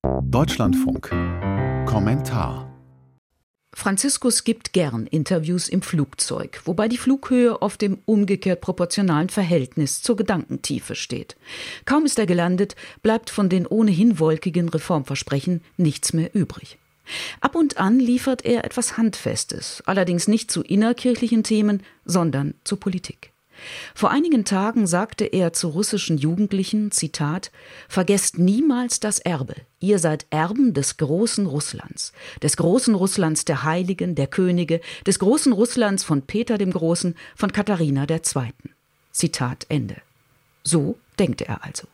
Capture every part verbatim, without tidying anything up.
Deutschlandfunk. Kommentar. Franziskus gibt gern Interviews im Flugzeug, wobei die Flughöhe oft im umgekehrt proportionalen Verhältnis zur Gedankentiefe steht. Kaum ist er gelandet, bleibt von den ohnehin wolkigen Reformversprechen nichts mehr übrig. Ab und an liefert er etwas Handfestes, allerdings nicht zu innerkirchlichen Themen, sondern zur Politik. Vor einigen Tagen sagte er zu russischen Jugendlichen, Zitat, »Vergesst niemals das Erbe. Ihr seid Erben des großen Russlands, des großen Russlands der Heiligen, der Könige, des großen Russlands von Peter dem Großen, von Katharina der Zweiten.« Zitat Ende. So denkt er also.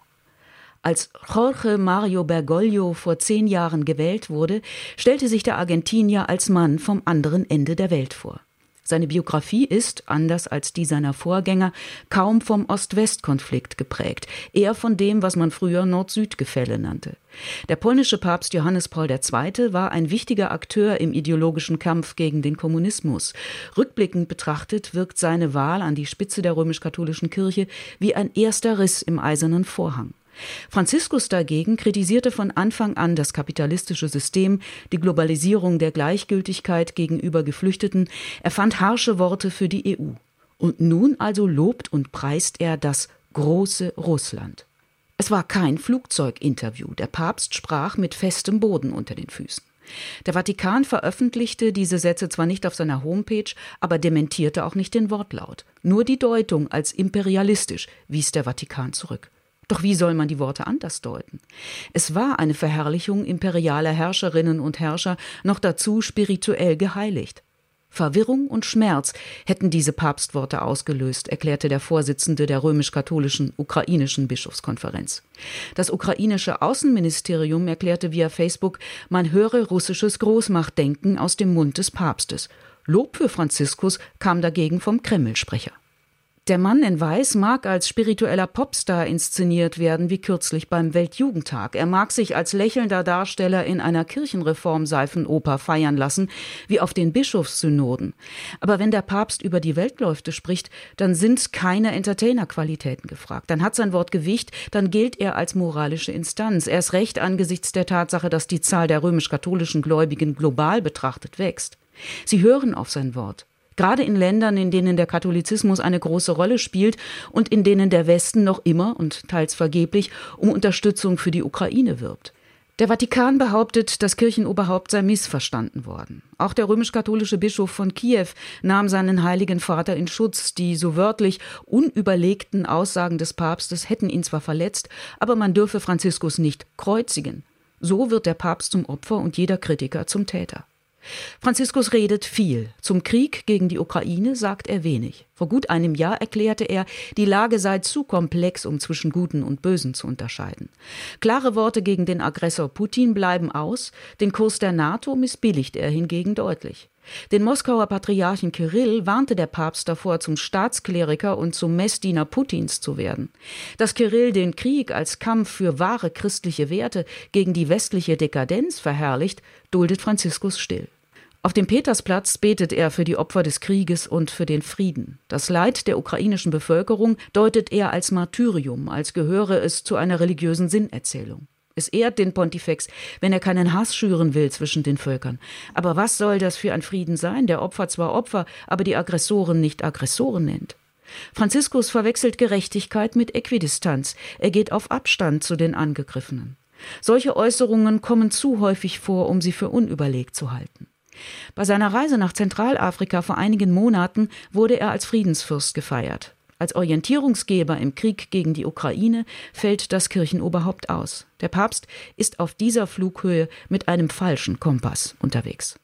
Als Jorge Mario Bergoglio vor zehn Jahren gewählt wurde, stellte sich der Argentinier als Mann vom anderen Ende der Welt vor. Seine Biografie ist, anders als die seiner Vorgänger, kaum vom Ost-West-Konflikt geprägt, eher von dem, was man früher Nord-Süd-Gefälle nannte. Der polnische Papst Johannes Paul der Zweite war ein wichtiger Akteur im ideologischen Kampf gegen den Kommunismus. Rückblickend betrachtet wirkt seine Wahl an die Spitze der römisch-katholischen Kirche wie ein erster Riss im eisernen Vorhang. Franziskus dagegen kritisierte von Anfang an das kapitalistische System, die Globalisierung der Gleichgültigkeit gegenüber Geflüchteten, er fand harsche Worte für die E U. Und nun also lobt und preist er das große Russland. Es war kein Flugzeuginterview, der Papst sprach mit festem Boden unter den Füßen. Der Vatikan veröffentlichte diese Sätze zwar nicht auf seiner Homepage, aber dementierte auch nicht den Wortlaut. Nur die Deutung als imperialistisch wies der Vatikan zurück. Doch wie soll man die Worte anders deuten? Es war eine Verherrlichung imperialer Herrscherinnen und Herrscher, noch dazu spirituell geheiligt. Verwirrung und Schmerz hätten diese Papstworte ausgelöst, erklärte der Vorsitzende der römisch-katholischen ukrainischen Bischofskonferenz. Das ukrainische Außenministerium erklärte via Facebook, man höre russisches Großmachtdenken aus dem Mund des Papstes. Lob für Franziskus kam dagegen vom Kreml-Sprecher. Der Mann in Weiß mag als spiritueller Popstar inszeniert werden, wie kürzlich beim Weltjugendtag. Er mag sich als lächelnder Darsteller in einer Kirchenreform-Seifenoper feiern lassen, wie auf den Bischofssynoden. Aber wenn der Papst über die Weltläufte spricht, dann sind keine Entertainer-Qualitäten gefragt. Dann hat sein Wort Gewicht, dann gilt er als moralische Instanz. Erst recht angesichts der Tatsache, dass die Zahl der römisch-katholischen Gläubigen global betrachtet wächst. Sie hören auf sein Wort. Gerade in Ländern, in denen der Katholizismus eine große Rolle spielt und in denen der Westen noch immer und teils vergeblich um Unterstützung für die Ukraine wirbt. Der Vatikan behauptet, das Kirchenoberhaupt sei missverstanden worden. Auch der römisch-katholische Bischof von Kiew nahm seinen heiligen Vater in Schutz. Die so wörtlich unüberlegten Aussagen des Papstes hätten ihn zwar verletzt, aber man dürfe Franziskus nicht kreuzigen. So wird der Papst zum Opfer und jeder Kritiker zum Täter. Franziskus redet viel. Zum Krieg gegen die Ukraine sagt er wenig. Vor gut einem Jahr erklärte er, die Lage sei zu komplex, um zwischen Guten und Bösen zu unterscheiden. Klare Worte gegen den Aggressor Putin bleiben aus, den Kurs der NATO missbilligt er hingegen deutlich. Den Moskauer Patriarchen Kirill warnte der Papst davor, zum Staatskleriker und zum Messdiener Putins zu werden. Dass Kirill den Krieg als Kampf für wahre christliche Werte gegen die westliche Dekadenz verherrlicht, duldet Franziskus still. Auf dem Petersplatz betet er für die Opfer des Krieges und für den Frieden. Das Leid der ukrainischen Bevölkerung deutet er als Martyrium, als gehöre es zu einer religiösen Sinnerzählung. Es ehrt den Pontifex, wenn er keinen Hass schüren will zwischen den Völkern. Aber was soll das für ein Frieden sein, der Opfer zwar Opfer, aber die Aggressoren nicht Aggressoren nennt? Franziskus verwechselt Gerechtigkeit mit Äquidistanz. Er geht auf Abstand zu den Angegriffenen. Solche Äußerungen kommen zu häufig vor, um sie für unüberlegt zu halten. Bei seiner Reise nach Zentralafrika vor einigen Monaten wurde er als Friedensfürst gefeiert. Als Orientierungsgeber im Krieg gegen die Ukraine fällt das Kirchenoberhaupt aus. Der Papst ist auf dieser Flughöhe mit einem falschen Kompass unterwegs.